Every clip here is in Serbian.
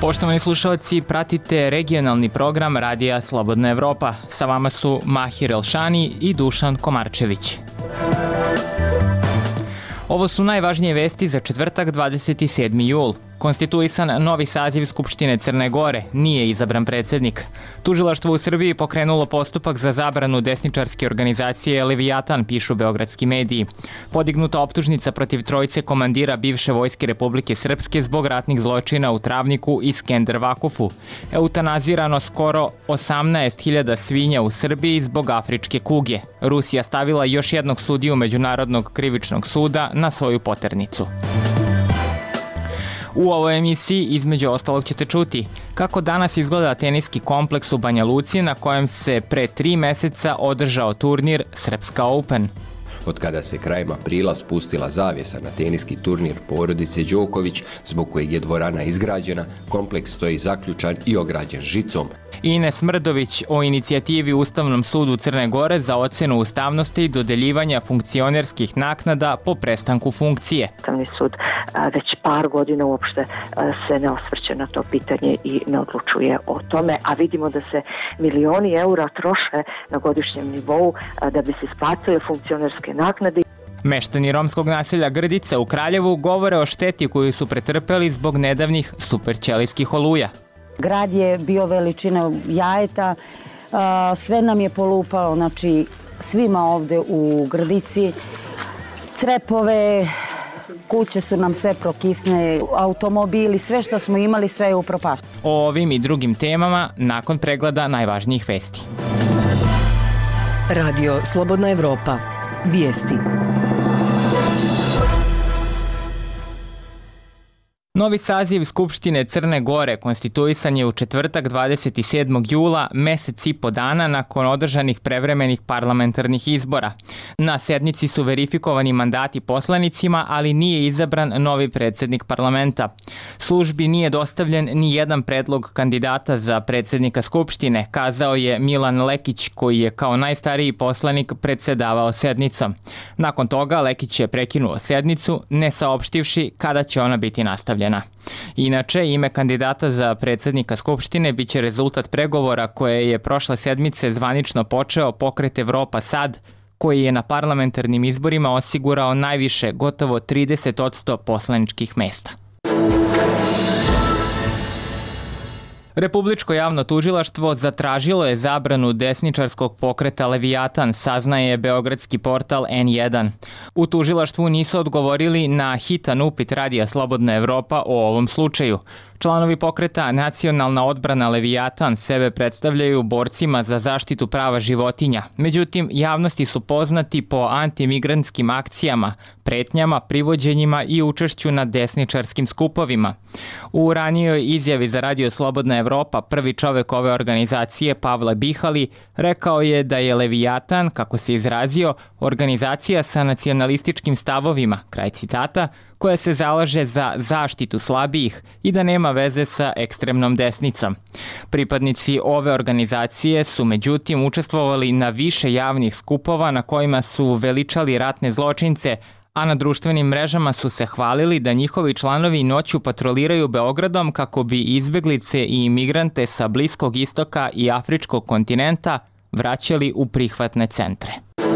Poštovani slušalci, pratite regionalni program Radija Slobodna Evropa. Sa vama su Mahir Elšani i Dušan Komarčević. Ovo su najvažnije vesti za četvrtak 27. jul. Konstituisan novi saziv Skupštine Crne Gore, nije izabran predsjednik. Tužilaštvo u Srbiji pokrenulo postupak za zabranu desničarske organizacije Leviatan, pišu beogradski mediji. Podignuta optužnica protiv trojice komandira bivše vojske Republike Srpske zbog ratnih zločina u Travniku i Skender Vakufu. Eutanazirano skoro 18.000 svinja u Srbiji zbog afričke kuge. Rusija stavila još jednog sudiju Međunarodnog krivičnog suda na svoju poternicu. U ovoj emisiji između ostalog ćete čuti kako danas izgleda teniski kompleks u Banja Luci na kojem se pre 3 meseca održao turnir Srpska Open. Od kada se krajem aprila spustila zavjesa na teniski turnir porodice Đoković, zbog kojeg je dvorana izgrađena, kompleks stoji zaključan i ograđen žicom. Ines Mrdović o inicijativi Ustavnom sudu Crne Gore za ocenu ustavnosti i dodeljivanja funkcionerskih naknada po prestanku funkcije. Ustavni sud već par godina uopšte se ne osvrće na to pitanje i ne odlučuje o tome, a vidimo da se milioni eura troše na godišnjem nivou da bi se isplatile funkcionerske naknade. Meštani romskog naselja Grdica u Kraljevu govore o šteti koju su pretrpeli zbog nedavnih superćelijskih oluja. Grad je bio veličine jajeta, sve nam je polupalo, znači svima ovde u Grdici, crepove, kuće su nam sve prokisne, automobili, sve što smo imali, sve je upropašteno. O ovim i drugim temama nakon pregleda najvažnijih vesti. Radio Slobodna Evropa. Vijesti. Novi saziv Skupštine Crne Gore konstituisan je u četvrtak 27. jula, mesec i po dana nakon održanih prevremenih parlamentarnih izbora. Na sednici su verifikovani mandati poslanicima, ali nije izabran novi predsjednik parlamenta. Službi nije dostavljen ni jedan predlog kandidata za predsjednika Skupštine, kazao je Milan Lekić, koji je kao najstariji poslanik predsedavao sednicom. Nakon toga Lekić je prekinuo sednicu, ne saopštivši kada će ona biti nastavljena. Inače, ime kandidata za predsjednika Skupštine biće rezultat pregovora koje je prošle sedmice zvanično počeo Pokret Evropa Sad, koji je na parlamentarnim izborima osigurao najviše, gotovo 30% poslaničkih mesta. Republičko javno tužilaštvo zatražilo je zabranu desničarskog pokreta Leviatan, saznaje beogradski portal N1. U tužilaštvu nisu odgovorili na hitan upit Radija Slobodna Evropa o ovom slučaju. Članovi pokreta Nacionalna odbrana Leviatan sebe predstavljaju borcima za zaštitu prava životinja. Međutim, javnosti su poznati po antimigrantskim akcijama, pretnjama, privođenjima i učešću na desničarskim skupovima. U ranijoj izjavi za Radio Slobodna Evropa prvi čovek ove organizacije, Pavle Bihali, rekao je da je Leviatan, kako se izrazio, organizacija sa nacionalističkim stavovima, kraj citata, koja se zalaže za zaštitu slabijih i da nema veze sa ekstremnom desnicom. Pripadnici ove organizacije su međutim učestvovali na više javnih skupova na kojima su veličali ratne zločince, a na društvenim mrežama su se hvalili da njihovi članovi noću patroliraju Beogradom kako bi izbeglice i imigrante sa Bliskog istoka i Afričkog kontinenta vraćali u prihvatne centre.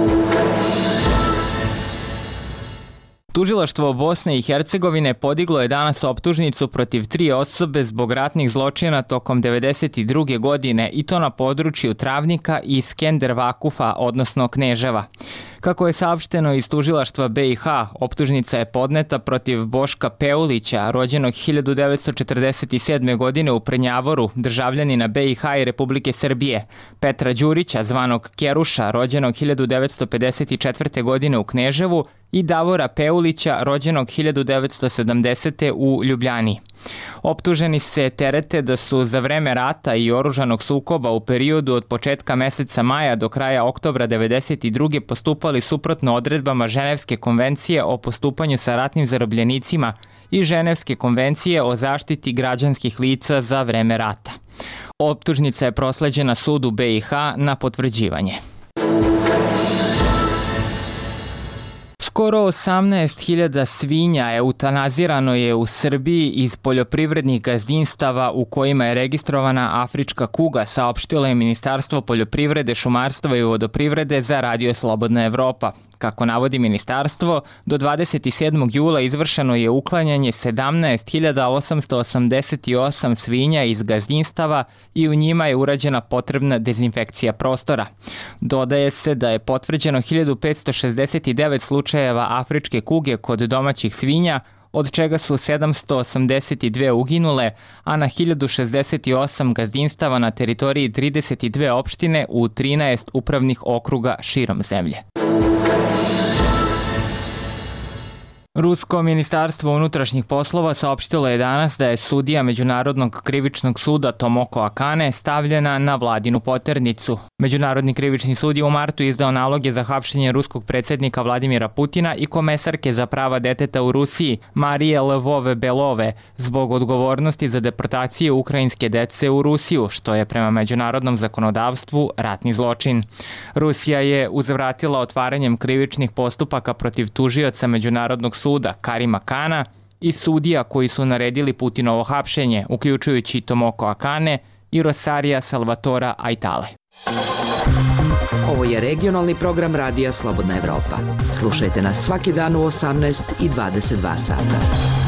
Tužilaštvo Bosne i Hercegovine podiglo je danas optužnicu protiv 3 osobe zbog ratnih zločina tokom 1992. godine i to na području Travnika i Skender Vakufa, odnosno Kneževa. Kako je saopšteno iz tužilaštva BiH, optužnica je podneta protiv Boška Peulića, rođenog 1947. godine u Prnjavoru, državljanina BiH i Republike Srbije, Petra Đurića, zvanog Keruša, rođenog 1954. godine u Kneževu, i Davora Peulića, rođenog 1970. u Ljubljani. Optuženi se terete da su za vreme rata i oružanog sukoba u periodu od početka meseca maja do kraja oktobra 1992. postupali suprotno odredbama Ženevske konvencije o postupanju sa ratnim zarobljenicima i Ženevske konvencije o zaštiti građanskih lica za vreme rata. Optužnica je prosleđena sudu BiH na potvrđivanje. Skoro 18.000 svinja eutanazirano je u Srbiji iz poljoprivrednih gazdinstava u kojima je registrovana afrička kuga, saopštilo je Ministarstvo poljoprivrede, šumarstva i vodoprivrede za Radio Slobodna Evropa. Kako navodi ministarstvo, do 27. jula izvršeno je uklanjanje 17.888 svinja iz gazdinstava i u njima je urađena potrebna dezinfekcija prostora. Dodaje se da je potvrđeno 1569 slučajeva afričke kuge kod domaćih svinja, od čega su 782 uginule, a na 1068 gazdinstava na teritoriji 32 opštine u 13 upravnih okruga širom zemlje. Rusko ministarstvo unutrašnjih poslova saopštilo je danas da je sudija Međunarodnog krivičnog suda Tomoko Akane stavljena na vladinu poternicu. Međunarodni krivični sud je u martu izdao naloge za hapšenje ruskog predsjednika Vladimira Putina i komesarke za prava deteta u Rusiji Marije Lvove-Belove zbog odgovornosti za deportacije ukrajinske dece u Rusiju, što je prema međunarodnom zakonodavstvu ratni zločin. Rusija je uzvratila otvaranjem krivičnih postupaka protiv tužioca Međunarodnog suda Karima Kana i sudija koji su naredili Putinovo hapšenje, uključujući Tomoko Akane i Rosarija Salvatora Aitale. Ovo je regionalni program Radija Slobodna Evropa. Slušajte nas svaki dan u 18 i 22 sata.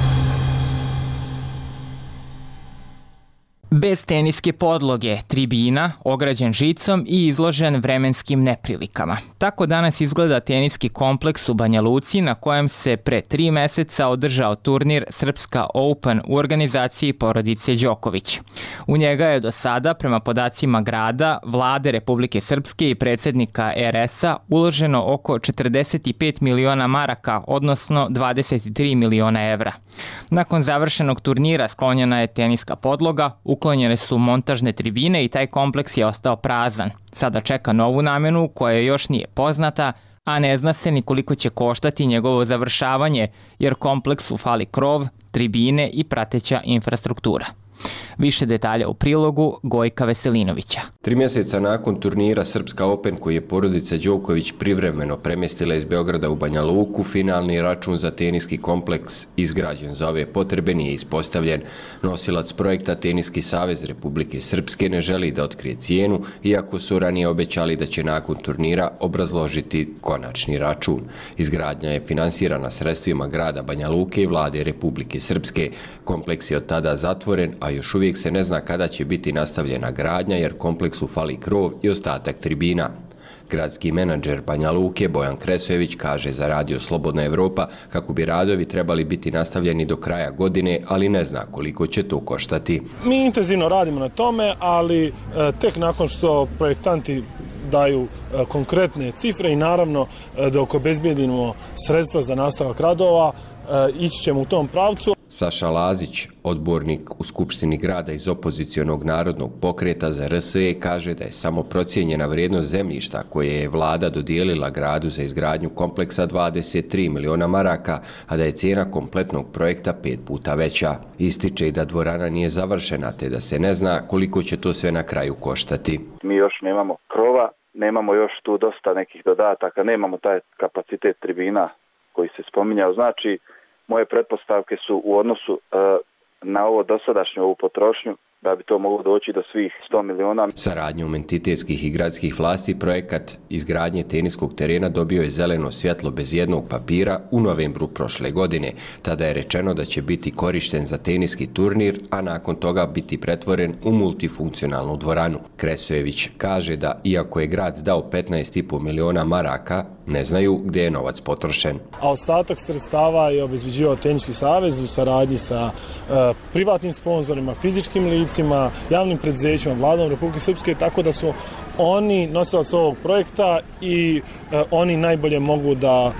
Bez teniske podloge, tribina, ograđen žicom i izložen vremenskim neprilikama. Tako danas izgleda teniski kompleks u Banja Luci na kojem se pre 3 meseca održao turnir Srpska Open u organizaciji porodice Đoković. U njega je do sada, prema podacima grada, Vlade Republike Srpske i predsjednika RS-a uloženo oko 45 miliona maraka, odnosno 23 miliona evra. Nakon završenog turnira sklonjena je teniska podloga, uklonjene su montažne tribine i taj kompleks je ostao prazan. Sada čeka novu namenu koja još nije poznata, a ne zna se ni koliko će koštati njegovo završavanje, jer kompleksu fali krov, tribine i prateća infrastruktura. Više detalja u prilogu Gojka Veselinovića. 3 mjeseca nakon turnira Srpska Open koji je porodica Đoković privremeno premjestila iz Beograda u Banja Luku, finalni račun za teniski kompleks izgrađen za ove potrebe nije ispostavljen. Nosilac projekta Teniski savez Republike Srpske ne želi da otkrije cijenu, iako su ranije obećali da će nakon turnira obrazložiti konačni račun. Izgradnja je finansirana sredstvima grada Banja Luke i Vlade Republike Srpske. Kompleks je od tada zatvoren, a još uvijek se ne zna kada će biti nastavljena gradnja jer kompleksu fali krov i ostatak tribina. Gradski menadžer Banja Luke Bojan Kresojević kaže za Radio Slobodna Evropa kako bi radovi trebali biti nastavljeni do kraja godine, ali ne zna koliko će to koštati. Mi intenzivno radimo na tome, ali tek nakon što projektanti daju konkretne cifre i naravno dok obezbijedimo sredstva za nastavak radova, ići ćemo u tom pravcu. Saša Lazić, odbornik u Skupštini grada iz opozicionog narodnog pokreta za RSE, kaže da je samo procijenjena vrijednost zemljišta koje je vlada dodijelila gradu za izgradnju kompleksa 23 miliona maraka, a da je cijena kompletnog projekta 5 puta veća. Ističe i da dvorana nije završena, te da se ne zna koliko će to sve na kraju koštati. Mi još nemamo krova, nemamo još tu dosta nekih dodataka, nemamo taj kapacitet tribina koji se spominjao. Znači, moje pretpostavke su u odnosu na ovo dosadašnju ovu potrošnju da bi to moglo doći do svih 100 miliona. Saradnjom entitetskih i gradskih vlasti projekat izgradnje teniskog terena dobio je zeleno svjetlo bez jednog papira u novembru prošle godine.Tada je rečeno da će biti korišten za teniski turnir, a nakon toga biti pretvoren u multifunkcionalnu dvoranu. Kresojević kaže da iako je grad dao 15,5 miliona maraka, ne znaju gdje je novac potrošen. A ostatak sredstava je obezbeđivao Teniski savez u saradnji sa privatnim sponzorima, fizičkim licima, javnim preduzećima, Vladom Republike Srpske, tako da su oni nosilac ovog projekta i oni najbolje mogu da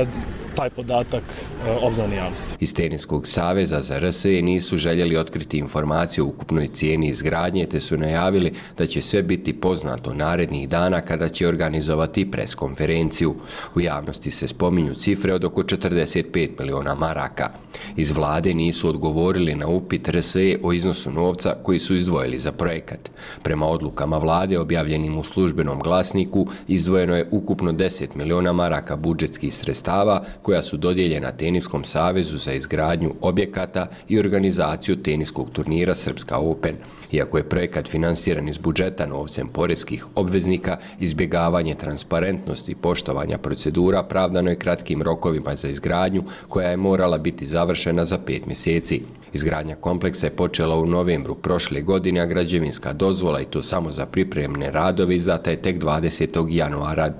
taj podatak obznani javnosti. Iz Teniskog saveza za RSE nisu željeli otkriti informacije o ukupnoj cijeni izgradnje, te su najavili da će sve biti poznato narednih dana kada će organizovati preskonferenciju. U javnosti se spominju cifre od oko 45 miliona maraka. Iz vlade nisu odgovorili na upit RSE o iznosu novca koji su izdvojili za projekat. Prema odlukama vlade objavljenim u službenom glasniku izdvojeno je ukupno 10 miliona maraka budžetskih sredstava koja su dodijeljena Teniskom savezu za izgradnju objekata i organizaciju teniskog turnira Srpska Open. Iako je projekat finansiran iz budžeta novcem poreskih obveznika, izbjegavanje transparentnosti i poštovanja procedura pravdano je kratkim rokovima za izgradnju koja je morala biti završena za 5 mjeseci. Izgradnja kompleksa je počela u novembru prošle godine, a građevinska dozvola, i to samo za pripremne radove, izdata je tek 20. januara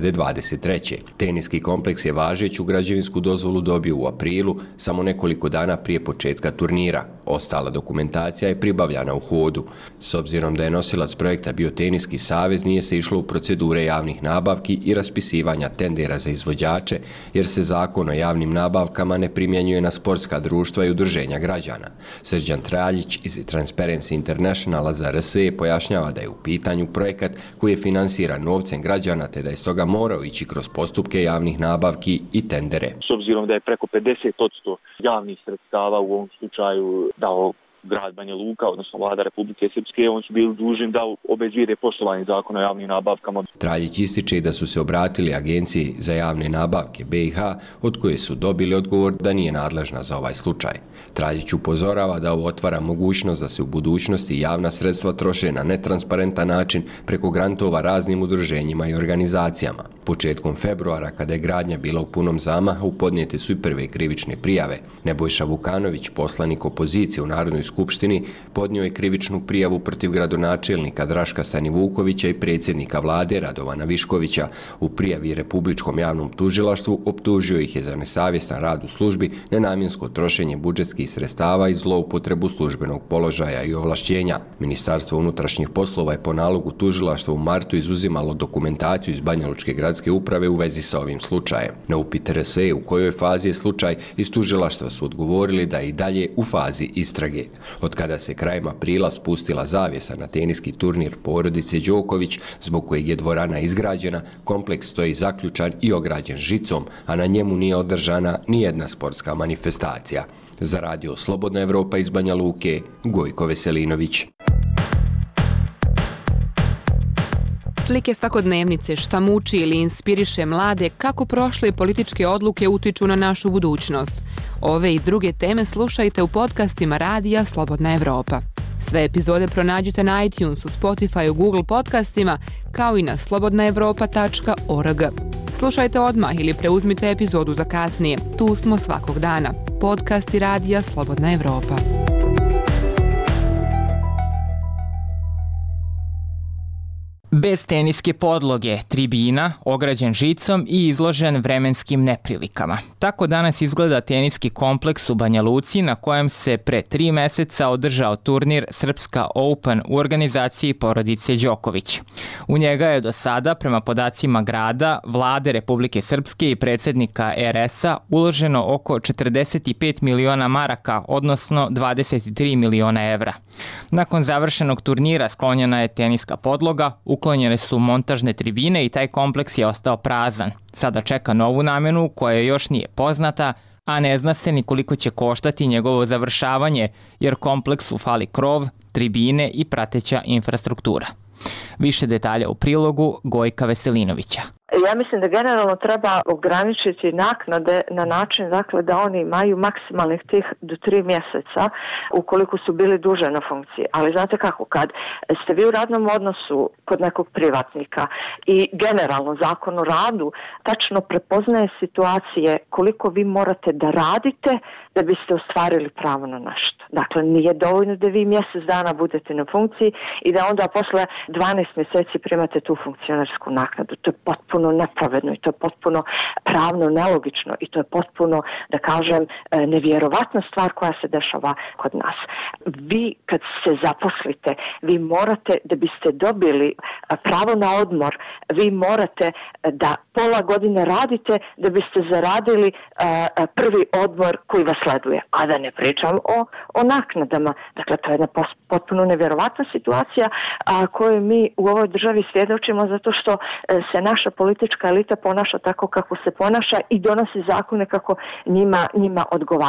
2023. Teniski kompleks je važeću građevinsku dozvolu dobio u aprilu, samo nekoliko dana prije početka turnira. Ostala dokumentacija je pribavljana u hodu. S obzirom da je nosilac projekta bio Teniski savez, nije se išlo u procedure javnih nabavki i raspisivanja tendera za izvođače, jer se zakon o javnim nabavkama ne primjenjuje na sportska društva i udruženja građana. Srđan Traljić iz Transparency Internationala za RSE pojašnjava da je u pitanju projekat koji je finansiran novcem građana, te da je stoga morao ići kroz postupke javnih nabavki i tendere. S obzirom da je preko 50% javnih sredstava u ovom slučaju dao grad Banja Luka, odnosno vlada Republike Srpske, oni su bili dužni da obezbijede poštovanje zakona o javnim nabavkama. Traljić ističe da su se obratili Agenciji za javne nabavke BiH, od koje su dobili odgovor da nije nadležna za ovaj slučaj. Traljić upozorava da ovo otvara mogućnost da se u budućnosti javna sredstva troše na netransparentan način preko grantova raznim udruženjima i organizacijama. Početkom februara, kada je gradnja bila u punom zamahu, podnijete su i prve krivične prijave. Nebojša Vukanović, poslanik opozicije u Narodnoj skupštini, podnio je krivičnu prijavu protiv gradonačelnika Draška Stanivukovića i predsjednika vlade Radovana Viškovića. U prijavi Republičkom javnom tužilaštvu optužio ih je za nesavjestan rad u službi, nenamjensko trošenje budžetskih sredstava i zloupotrebu službenog položaja i ovlašćenja. Ministarstvo unutrašnjih poslova je po nalogu tužilaštva u martu izuzimalo dokumentaciju iz Banjalučke gradske uprave u vezi sa ovim slučajem. Na upit RSE u kojoj fazi je slučaj, iz tužilaštva su odgovorili da je i dalje u fazi istrage. Od kada se krajem aprila spustila zavjesa na teniski turnir porodice Đoković, zbog kojeg je dvorana izgrađena, kompleks stoji zaključan i ograđen žicom, a na njemu nije održana ni jedna sportska manifestacija. Za Radio Slobodna Evropa iz Banja Luke, Gojko Veselinović. Slike svakodnevnice, šta muči ili inspiriše mlade, kako prošle političke odluke utiču na našu budućnost. Ove i druge teme slušajte u podcastima Radija Slobodna Evropa. Sve epizode pronađite na iTunesu, Spotifyu, Google podcastima, kao i na slobodnaevropa.org. Slušajte odmah ili preuzmite epizodu za kasnije. Tu smo svakog dana. Podcasti Radija Slobodna Evropa. Bez teniske podloge, tribina, ograđen žicom i izložen vremenskim neprilikama. Tako danas izgleda teniski kompleks u Banja Luci, na kojem se pre 3 meseca održao turnir Srpska Open u organizaciji porodice Đoković. U njega je do sada, prema podacima grada, vlade Republike Srpske i predsjednika RS-a, uloženo oko 45 miliona maraka, odnosno 23 miliona evra. Nakon završenog turnira sklonjena je teniska podloga, uklonjene su montažne tribine i taj kompleks je ostao prazan. Sada čeka novu namjenu koja još nije poznata, a ne zna se ni koliko će koštati njegovo završavanje, jer kompleksu fali krov, tribine i prateća infrastruktura. Više detalja u prilogu Gojka Veselinovića. Ja mislim da generalno treba ograničiti naknade na način, dakle, da oni imaju maksimalnih tih do 3 mjeseca ukoliko su bili duže na funkciji. Ali znate kako, kad ste vi u radnom odnosu kod nekog privatnika i generalno zakon o radu tačno prepoznaje situacije koliko vi morate da radite da biste ostvarili pravo na nešto. Dakle, nije dovoljno da vi mjesec dana budete na funkciji i da onda posle 12 mjeseci primate tu funkcionarsku naknadu. To je potpuno nepravedno i to je potpuno pravno nelogično i to je potpuno, da kažem, nevjerovatna stvar koja se dešava kod nas. Vi kad se zaposlite, vi morate, da biste dobili pravo na odmor, vi morate da pola godine radite da biste zaradili prvi odmor koji vas sleduje. A da ne pričam o naknadama. Dakle, to je jedna potpuno nevjerovatna situacija koju mi u ovoj državi svjedočimo zato što se naša politička elita ponaša tako kako se ponaša i donosi zakone kako njima odgovaraju.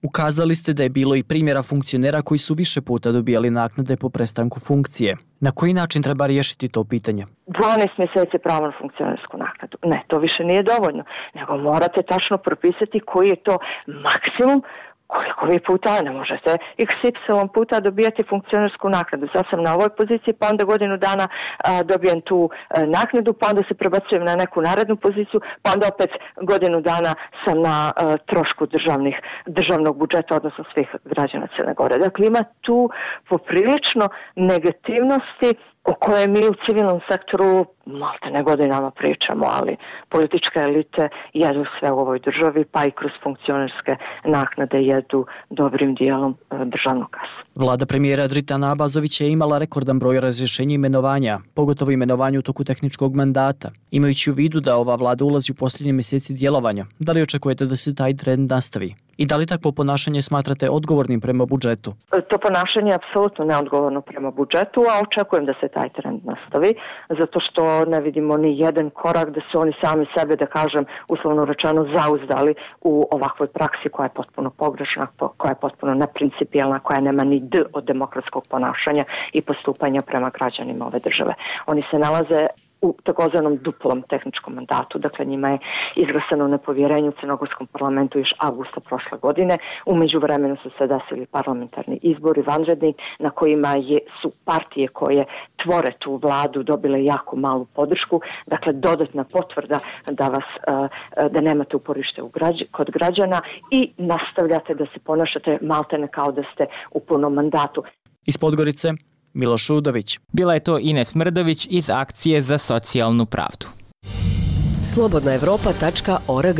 Ukazali ste da je bilo i primjera funkcionera koji su više puta dobijali naknade po prestanku funkcije. Na koji način treba riješiti to pitanje? 12 mjeseci pravo na funkcionersku naknadu. Ne, to više nije dovoljno. Nego morate tačno propisati koji je to maksimum koliko vi puta, ne možete XY puta dobijati funkcionersku naknadu. Sad sam na ovoj poziciji, pa onda godinu dana dobijem tu naknadu, pa onda se prebacujem na neku narednu poziciju, pa onda opet godinu dana sam na trošku državnog budžeta, odnosno svih građana Crne Gore. Dakle, ima tu poprilično negativnosti o kojoj mi u civilnom sektoru maltene godinama pričamo, ali političke elite jedu sve u ovoj državi, pa i kroz funkcionerske naknade jedu dobrim dijelom državnog kasu. Vlada premijera Dritana Abazovića je imala rekordan broj razrješenja i imenovanja, pogotovo imenovanja u toku tehničkog mandata. Imajući u vidu da ova vlada ulazi u posljednje mjeseci djelovanja, da li očekujete da se taj trend nastavi? I da li takvo ponašanje smatrate odgovornim prema budžetu? To ponašanje je apsolutno neodgovorno prema budžetu, a očekujem da se taj trend nastavi, zato što ne vidimo ni jedan korak da su oni sami sebe, da kažem, uslovno rečeno, zauzdali u ovakvoj praksi koja je potpuno pogrešna, koja je potpuno neprincipijelna, koja nema ni D od demokratskog ponašanja i postupanja prema građanima ove države. Oni se nalaze u takozvanom duplom tehničkom mandatu. Dakle, njima je izglasano nepovjerenje u Crnogorskom parlamentu još avgusta prošle godine. U međuvremenu su se desili parlamentarni izbori vanredni na kojima su partije koje tvore tu vladu dobile jako malu podršku. Dakle, dodatna potvrda da nemate uporište kod građana i nastavljate da se ponašate maltene kao da ste u punom mandatu. Iz Podgorice, Miloš Udović. Bila je to Ines Mrdović iz Akcije za socijalnu pravdu. Slobodnaevropa.org.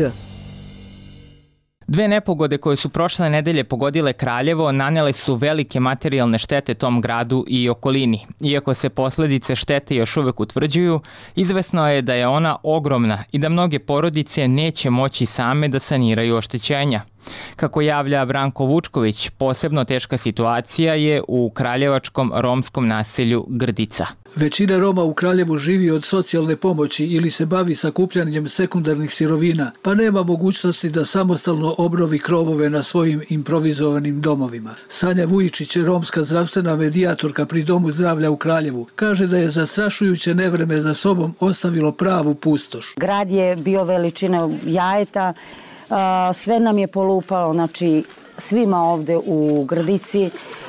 Dve nepogode koje su prošle nedelje pogodile Kraljevo nanele su velike materijalne štete tom gradu i okolini. Iako se posljedice štete još uvek utvrđuju, izvesno je da je ona ogromna i da mnoge porodice neće moći same da saniraju oštećenja. Kako javlja Branko Vučković, posebno teška situacija je u kraljevačkom romskom naselju Grdica. Većina Roma u Kraljevu živi od socijalne pomoći ili se bavi sakupljanjem sekundarnih sirovina, pa nema mogućnosti da samostalno obnovi krovove na svojim improvizovanim domovima. Sanja Vujičić, romska zdravstvena medijatorka pri Domu zdravlja u Kraljevu, kaže da je zastrašujuće nevreme za sobom ostavilo pravu pustoš. Grad je bio veličine jajeta, sve nam je polupalo, znači svima ovde u Grdici,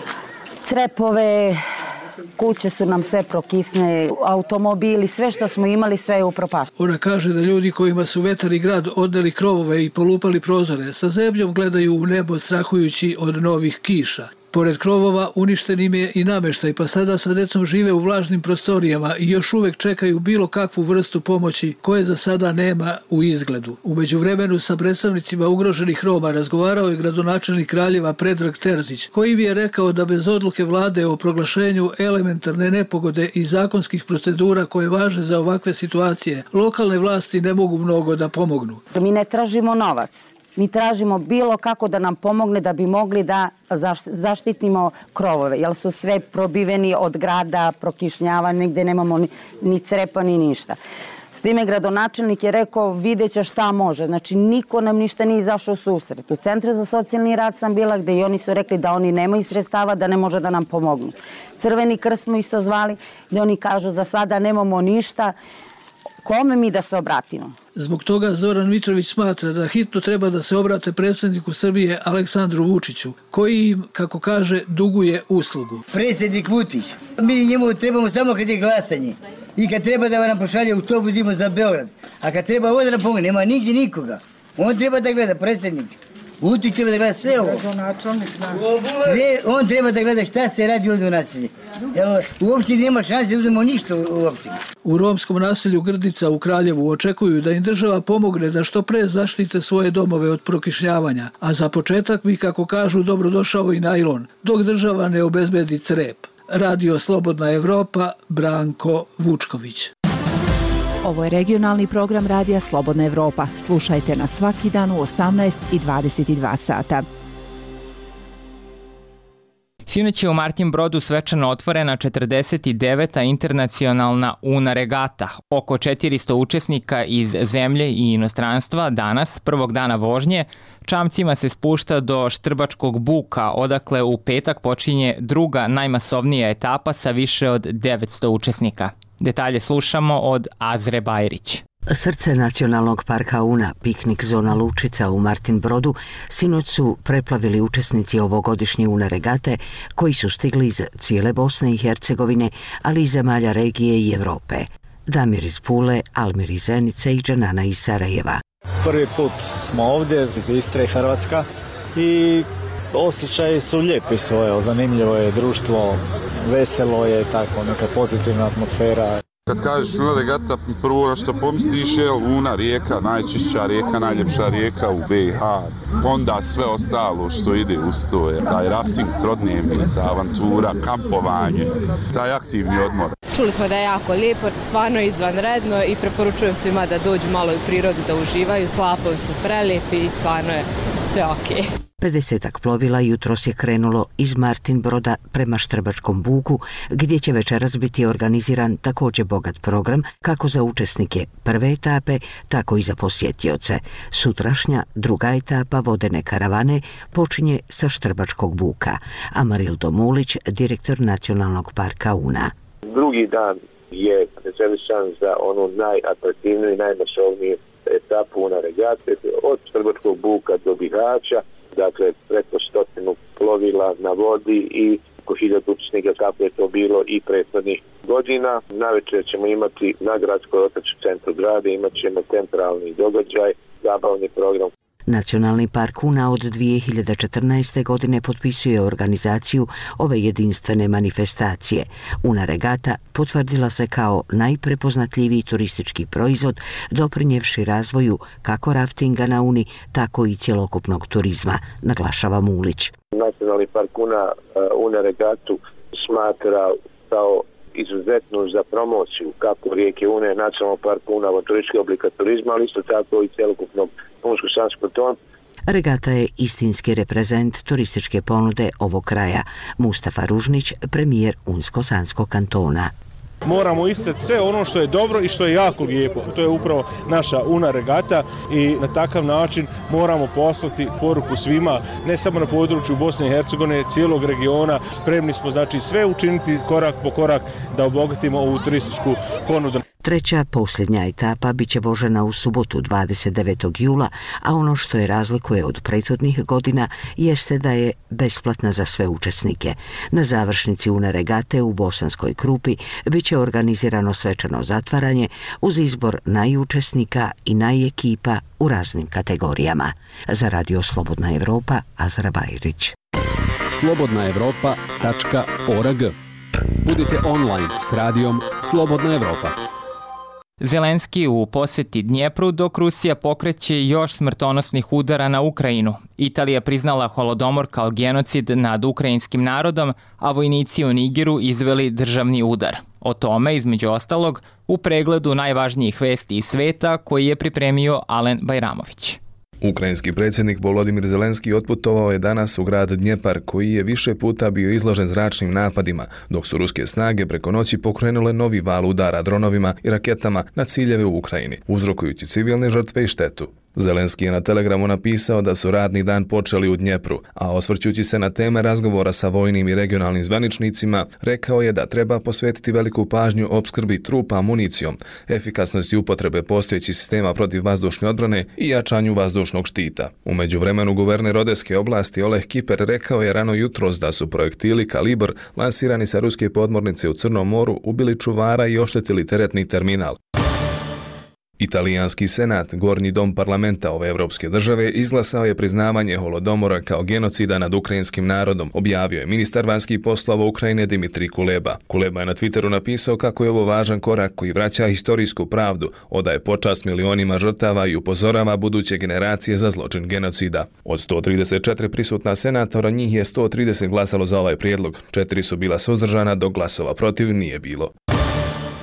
crepove, kuće su nam sve prokisne, automobili, sve što smo imali, sve je upropašteno. Ona kaže da ljudi kojima su vetar i grad odneli krovove i polupali prozore, sa zebnjom gledaju u nebo strahujući od novih kiša. Pored krovova uništen im je i namještaj, pa sada sa decom žive u vlažnim prostorijama i još uvek čekaju bilo kakvu vrstu pomoći koje za sada nema u izgledu. U međuvremenu sa predstavnicima ugroženih Roma razgovarao je gradonačelnik Kraljeva Predrag Terzić, koji bi je rekao da bez odluke vlade o proglašenju elementarne nepogode i zakonskih procedura koje važe za ovakve situacije, lokalne vlasti ne mogu mnogo da pomognu. Mi ne tražimo novac. Mi tražimo bilo kako da nam pomogne da bi mogli da zaštitimo krovove, jer su sve probiveni od grada, prokišnjava, negde nemamo ni crepa ni ništa. S time gradonačelnik je rekao vidjet će šta može, znači niko nam ništa nije izašao u susret. U Centru za socijalni rad sam bila gde i oni su rekli da oni nemaju sredstava, da ne može da nam pomognu. Crveni krst smo isto zvali, gde oni kažu za sada nemamo ništa. Kome mi da se obratimo? Zbog toga Zoran Mitrović smatra da hitno treba da se obrate predsjedniku Srbije Aleksandru Vučiću, koji im, kako kaže, duguje uslugu. Predsjednik Vučić, mi njemu trebamo samo kad je glasanje i kad treba da nam pošalje autobus za Beograd, a kad treba ovo da nam pomogne, nema nigdje nikoga. On treba da gleda, predsjednik. Vučić treba da gleda sve ovo. Sve, on treba da gleda šta se radi ovdje u naselju. Uopće nema šanse da uzmemo ništa u opštini. U romskom naselju Grdica u Kraljevu očekuju da im država pomogne da što pre zaštite svoje domove od prokišnjavanja, a za početak bi, kako kažu, dobrodošao i najlon, dok država ne obezbedi crep. Radio Slobodna Evropa, Branko Vučković. Ovo je regionalni program Radija Slobodna Evropa. Slušajte nas svaki dan u 18 i 22 sata. Sinoć je u Martin Brodu svečano otvorena 49. internacionalna UNA regata. Oko 400 učesnika iz zemlje i inostranstva danas, prvog dana vožnje, čamcima se spušta do Štrbačkog buka, odakle u petak počinje druga najmasovnija etapa sa više od 900 učesnika. Detalje slušamo od Azre Bajrić. Srce nacionalnog parka Una, piknik zona Lučica u Martin Brodu, sinoć su preplavili učesnici ovogodišnje UNA regate koji su stigli iz cijele Bosne i Hercegovine, ali i zemalja regije i Europe. Damir iz Pule, Almir iz Zenice i Džanana iz Sarajeva. Prvi put smo ovdje iz Istre i Hrvatska i osjećaji su lijepi svoje, zanimljivo je društvo, veselo je, tako neka pozitivna atmosfera. Kad kažeš UNA regata, prvo na što pomisliš je UNA rijeka, najčišća rijeka, najljepša rijeka u BiH. Onda sve ostalo što ide uz to je taj rafting, trodnevni, ta avantura, kampovanje, taj aktivni odmor. Čuli smo da je jako lijepo, stvarno izvanredno i preporučujem svima da dođu malo u prirodu, da uživaju, slapovi su prelijepi i stvarno je sve okej. 50-ak plovila jutros je krenulo iz Martin Broda prema Štrbačkom buku, gdje će večeras biti organiziran također bogat program kako za učesnike prve etape, tako i za posjetioce. Sutrašnja druga etapa vodene karavane počinje sa Štrbačkog buka. Amarildo Mulić, direktor Nacionalnog parka Una. Drugi dan je rezervisan za onu najatraktivniju i najmasovniju etapu UNA regate od Štrbačkog buka do Bihaća. Dakle, preko 100 plovila na vodi i oko 1000 učesnika kako je to bilo i prethodnih godina. Navečer ćemo imati na gradskoj otočnom centru grada, imat ćemo centralni događaj, zabavni program. Nacionalni park Una od 2014. godine potpisuje organizaciju ove jedinstvene manifestacije. UNA regata potvrdila se kao najprepoznatljiviji turistički proizvod, doprinjevši razvoju kako raftinga na Uni, tako i cjelokupnog turizma, naglašava Mulić. Nacionalni park UNA regatu smatra kao izuzetnu za promociju kako rijeke Une, nacionalnog parka Una, turističkih oblika turizma, ali isto tako i cjelokupnog Unsko-Sanskog tona. Regata je istinski reprezent turističke ponude ovog kraja. Mustafa Ružnić, premijer Unsko-Sanskog kantona. Moramo isticati sve ono što je dobro i što je jako lijepo. To je upravo naša UNA regata i na takav način moramo poslati poruku svima, ne samo na području Bosne i Hercegovine, cijelog regiona. Spremni smo znači sve učiniti korak po korak da obogatimo ovu turističku ponudu. Treća, posljednja etapa bit će vožena u subotu 29. jula, a ono što je razlikuje od prethodnih godina jeste da je besplatna za sve učesnike. Na završnici UNA regate u Bosanskoj Krupi bit će organizirano svečano zatvaranje uz izbor najučesnika i najekipa u raznim kategorijama. Za Radio Slobodna Evropa, Azra Bajrić. slobodnaevropa.org. Budite online s radijom Slobodna Evropa. Zelenski u posjeti Dnjepru, dok Rusija pokreće još smrtonosnih udara na Ukrajinu. Italija priznala Holodomor kao genocid nad ukrajinskim narodom, a vojnici u Nigeru izveli državni udar. O tome, između ostalog, u pregledu najvažnijih vesti iz sveta koji je pripremio Alen Bajramović. Ukrajinski predsjednik Volodimir Zelenski otputovao je danas u grad Dnjepar, koji je više puta bio izložen zračnim napadima, dok su ruske snage preko noći pokrenule novi val udara dronovima i raketama na ciljeve u Ukrajini, uzrokujući civilne žrtve i štetu. Zelenski je na Telegramu napisao da su radni dan počeli u Dnjepru, a osvrćući se na teme razgovora sa vojnim i regionalnim zvaničnicima, rekao je da treba posvetiti veliku pažnju opskrbi trupa municijom, efikasnosti upotrebe postojećih sistema protiv vazdušne odbrane i jačanju vazdušnog štita. U međuvremenu guverner Odeske oblasti Oleh Kiper rekao je rano jutros da su projektili Kalibr lansirani sa ruske podmornice u Crnom moru ubili čuvara i oštetili teretni terminal. Italijanski senat, gornji dom parlamenta ove evropske države, izglasao je priznavanje Holodomora kao genocida nad ukrajinskim narodom, objavio je ministar vanjskih poslova Ukrajine Dimitrij Kuleba. Kuleba je na Twitteru napisao kako je ovo važan korak koji vraća historijsku pravdu, odaje počast milionima žrtava i upozorava buduće generacije za zločin genocida. Od 134 prisutna senatora, njih je 130 glasalo za ovaj prijedlog, 4 su bila suzdržana, dok glasova protiv nije bilo.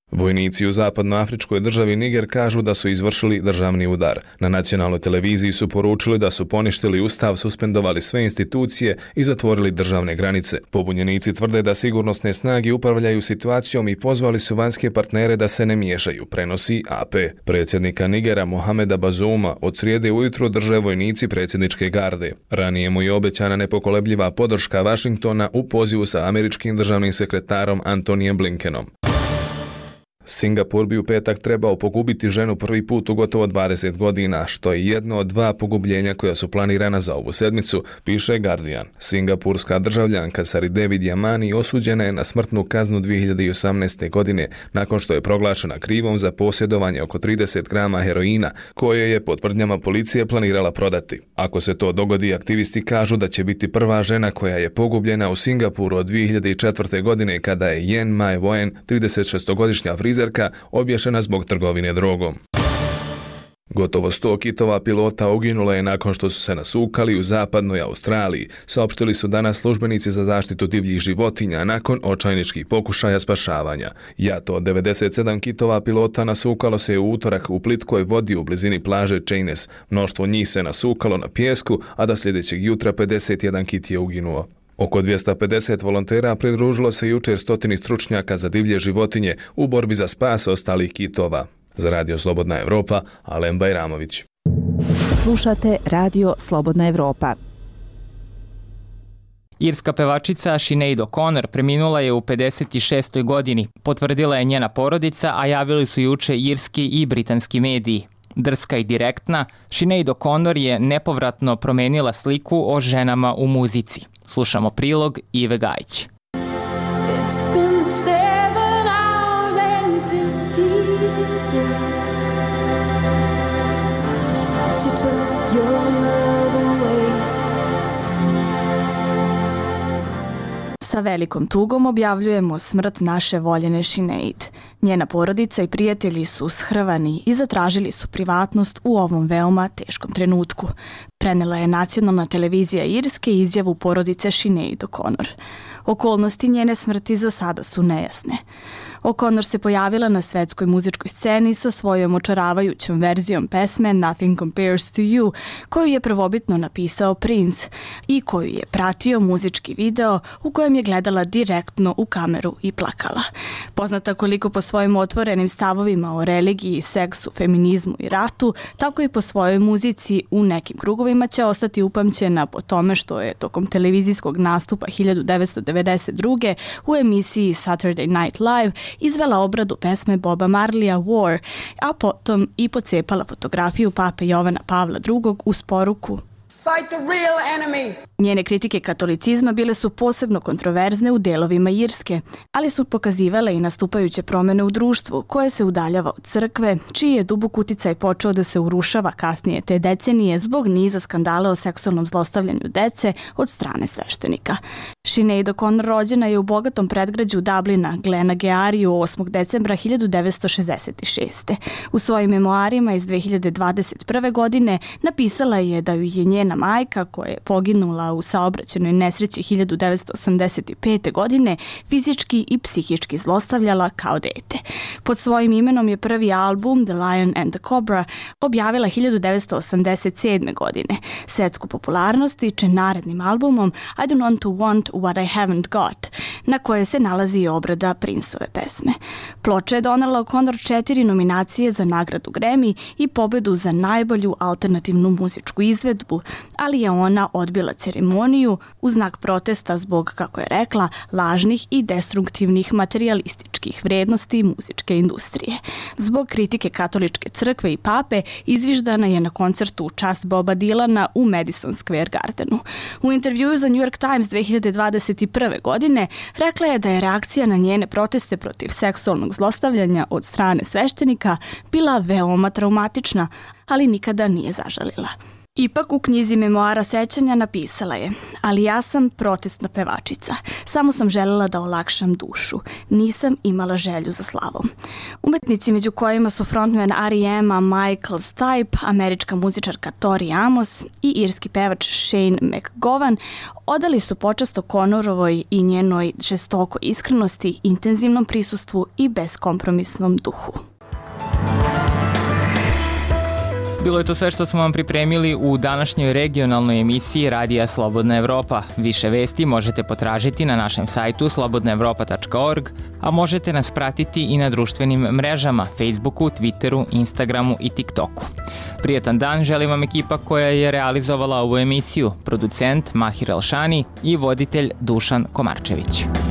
Vojnici u zapadnoafričkoj državi Niger kažu da su izvršili državni udar. Na nacionalnoj televiziji su poručili da su poništili ustav, suspendovali sve institucije i zatvorili državne granice. Pobunjenici tvrde da sigurnosne snage upravljaju situacijom i pozvali su vanjske partnere da se ne miješaju, prenosi AP. Predsjednika Nigera Mohameda Bazouma od srijede ujutro drže vojnici predsjedničke garde. Ranije mu je obećana nepokolebljiva podrška Vašingtona u pozivu sa američkim državnim sekretarom Antonijem Blinkenom. Singapur bi u petak trebao pogubiti ženu prvi put u gotovo 20 godina, što je jedno od 2 pogubljenja koja su planirana za ovu sedmicu, piše Guardian. Singapurska državljanka Sari Devi Diamani osuđena je na smrtnu kaznu 2018. godine nakon što je proglašena krivom za posjedovanje oko 30 grama heroina koje je po tvrdnjama policije planirala prodati. Ako se to dogodi, aktivisti kažu da će biti prva žena koja je pogubljena u Singapuru od 2004. godine kada je Yen Mai Woen, 36-godišnja frizerka, obješena zbog trgovine drogom. Gotovo 100 kitova pilota uginulo je nakon što su se nasukali u zapadnoj Australiji, saopštili su danas službenici za zaštitu divljih životinja nakon očajničkih pokušaja spašavanja. Jato od 97 kitova pilota nasukalo se u utorak u plitkoj vodi u blizini plaže Cheynez. Mnoštvo njih se nasukalo na pijesku, a da sljedećeg jutra 51 kit je uginuo. Oko 250 volontera pridružilo se jučer 100 stručnjaka za divlje životinje u borbi za spas ostalih kitova. Za Radio Slobodna Evropa, Alen Bajramović. Slušate Radio Slobodna Evropa. Irska pevačica Sinead O'Connor preminula je u 56. godini, potvrdila je njena porodica, a javili su juče irski i britanski mediji. Drska i direktna, Sinead O'Connor je nepovratno promenila sliku o ženama u muzici. Slušamo prilog Ive Gajić. It's been 7 hours and 50 days since you took your love away. Sa velikom tugom objavljujemo smrt naše voljene Sinead. Njena porodica i prijatelji su shrvani i zatražili su privatnost u ovom veoma teškom trenutku. Prenela je nacionalna televizija Irske izjavu porodice Sinead O'Connor. Okolnosti njene smrti za sada su nejasne. O'Connor se pojavila na svetskoj muzičkoj sceni sa svojom očaravajućom verzijom pesme Nothing Compares to You, koju je prvobitno napisao Prince i koju je pratio muzički video u kojem je gledala direktno u kameru i plakala. Poznata koliko po svojim otvorenim stavovima o religiji, seksu, feminizmu i ratu, tako i po svojoj muzici u nekim krugovima će ostati upamćena po tome što je tokom televizijskog nastupa 1992. u emisiji Saturday Night Live izvela obradu pesme Boba Marleya War, a potom i pocepala fotografiju pape Jovana Pavla II uz poruku Fight the real enemy. Njene kritike katolicizma bile su posebno kontroverzne u delovima Irske, ali su pokazivale i nastupajuće promjene u društvu koje se udaljava od crkve, čiji je dubok uticaj počeo da se urušava kasnije te decenije zbog niza skandala o seksualnom zlostavljanju dece od strane sveštenika. Sinead O'Connor rođena je u bogatom predgrađu Dublina, Glenageariju 8. decembra 1966. U svojim memoarima iz 2021. godine napisala je da ju je njena majka, koja je poginula u saobraćajnoj nesreći 1985. godine, fizički i psihički zlostavljala kao dete. Pod svojim imenom je prvi album The Lion and the Cobra objavila 1987. godine. Svetsku popularnost stiče narednim albumom I Don't Want to Want What I Haven't Got, na koje se nalazi i obrada Princeove pesme. Ploča je donela O'Connor 4 nominacije za nagradu Grammy i pobedu za najbolju alternativnu muzičku izvedbu, ali je ona odbila ceremoniju u znak protesta zbog, kako je rekla, lažnih i destruktivnih materijalističkih vrednosti muzičke industrije. Zbog kritike katoličke crkve i pape izviždana je na koncertu u čast Boba Dylana u Madison Square Gardenu. U intervjuu za New York Times 2021. godine rekla je da je reakcija na njene proteste protiv seksualnog zlostavljanja od strane sveštenika bila veoma traumatična, ali nikada nije zažalila. Ipak u knjizi memoara sećanja napisala je: ali ja sam protestna pevačica. Samo sam želela da olakšam dušu. Nisam imala želju za slavom. Umetnici među kojima su frontman R.E.M.-a Michael Stipe, američka muzičarka Tori Amos i irski pevač Shane McGowan odali su počast O'Connorovoj i njenoj žestokoj iskrenosti, intenzivnom prisustvu i beskompromisnom duhu. Bilo je to sve što smo vam pripremili u današnjoj regionalnoj emisiji Radija Slobodna Evropa. Više vesti možete potražiti na našem sajtu slobodnaevropa.org, a možete nas pratiti i na društvenim mrežama Facebooku, Twitteru, Instagramu i TikToku. Prijetan dan želim vam ekipa koja je realizovala ovu emisiju, producent Mahir Elšani i voditelj Dušan Komarčević.